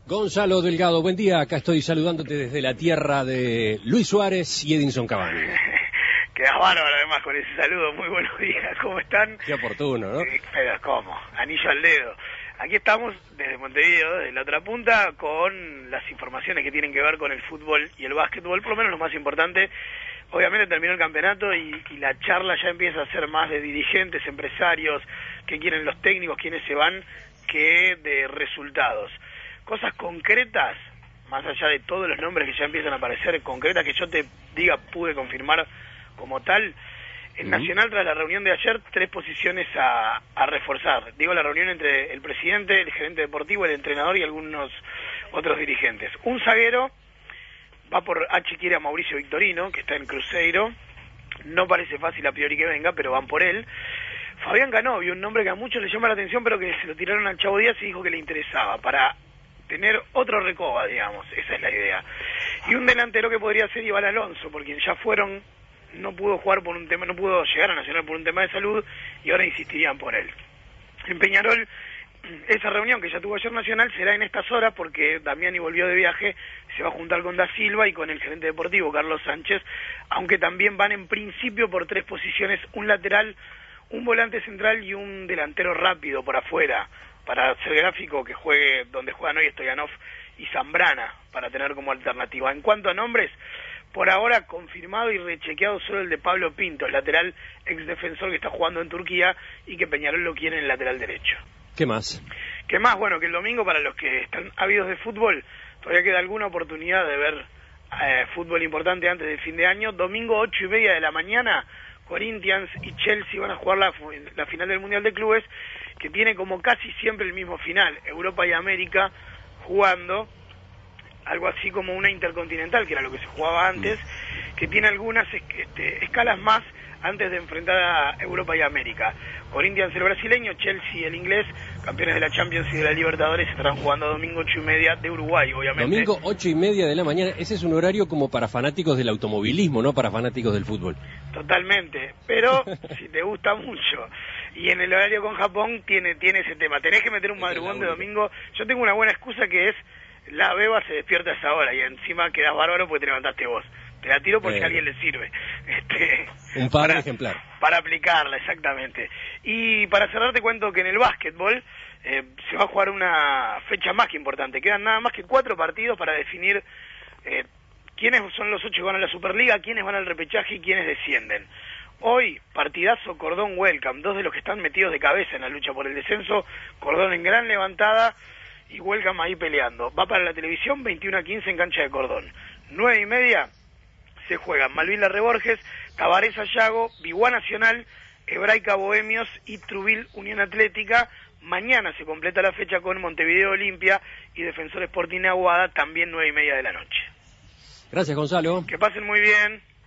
Gonzalo Delgado, buen día. Acá estoy saludándote desde la tierra de Luis Suárez y Edinson Cavani. Queda bárbaro además con ese saludo. Muy buenos días, ¿cómo están? Qué oportuno, ¿no? Pero ¿cómo? Anillo al dedo. Aquí estamos desde Montevideo, desde la otra punta, con las informaciones que tienen que ver con el fútbol y el básquetbol, por lo menos lo más importante. Obviamente terminó el campeonato y la charla ya empieza a ser más de dirigentes, empresarios, qué quieren los técnicos, quiénes se van, que de resultados. Cosas concretas, más allá de todos los nombres que ya empiezan a aparecer, concretas que yo te diga, pude confirmar como tal. En Nacional, tras la reunión de ayer, 3 posiciones a reforzar. Digo, la reunión entre el presidente, el gerente deportivo, el entrenador y algunos otros dirigentes. Un zaguero va por H, quiere a Mauricio Victorino, que está en Cruzeiro. No parece fácil a priori que venga, pero van por él. Fabián Canovio, un nombre que a muchos les llama la atención, pero que se lo tiraron al Chavo Díaz y dijo que le interesaba, para tener otro Recoba, digamos, esa es la idea. Y un delantero que podría ser Iván Alonso, por quien ya fueron, no pudo jugar por un tema, no pudo llegar a Nacional por un tema de salud, y ahora insistirían por él. En Peñarol, esa reunión que ya tuvo ayer Nacional será en estas horas, porque Damiani volvió de viaje, se va a juntar con Da Silva y con el gerente deportivo, Carlos Sánchez, aunque también van en principio por 3 posiciones, un lateral, un volante central y un delantero rápido por afuera, para ser gráfico, que juegue donde juegan hoy Stoyanov y Zambrana, para tener como alternativa. En cuanto a nombres, por ahora confirmado y rechequeado solo el de Pablo Pinto, el lateral ex defensor que está jugando en Turquía y que Peñarol lo quiere en el lateral derecho. ¿Qué más? ¿Qué más? Bueno, que el domingo, para los que están ávidos de fútbol, todavía queda alguna oportunidad de ver fútbol importante antes del fin de año. Domingo 8:30 de la mañana, Corinthians y Chelsea van a jugar la final del Mundial de Clubes, que tiene como casi siempre el mismo final, Europa y América jugando, algo así como una intercontinental, que era lo que se jugaba antes, que tiene algunas escalas más antes de enfrentar a Europa y América. Corinthians el brasileño, Chelsea el inglés, campeones de la Champions y de la Libertadores, estarán jugando domingo 8:30 de Uruguay, obviamente. Domingo 8:30 de la mañana, ese es un horario como para fanáticos del automovilismo, no para fanáticos del fútbol. Totalmente, pero si te gusta mucho, y en el horario con Japón tiene ese tema, tenés que meter un madrugón de domingo. Yo tengo una buena excusa, que es la beba se despierta a esa hora y encima quedás bárbaro porque te levantaste vos. Te la tiro por si a alguien le sirve. Un par de ejemplar. Para aplicarla, exactamente. Y para cerrar te cuento que en el básquetbol se va a jugar una fecha más que importante. Quedan nada más que 4 partidos para definir quiénes son los 8 que van a la Superliga, quiénes van al repechaje y quiénes descienden. Hoy, partidazo Cordón-Welcome, 2 de los que están metidos de cabeza en la lucha por el descenso. Cordón en gran levantada y Welcome ahí peleando. Va para la televisión, 21:15 en cancha de Cordón. 9:30 se juegan Malvin Larreborges, Tabaré Sayago, Biguá Nacional, Hebraica Bohemios y Trubil Unión Atlética. Mañana se completa la fecha con Montevideo Olimpia y Defensor Sporting Aguada, también 9:30 de la noche. Gracias, Gonzalo. Que pasen muy bien.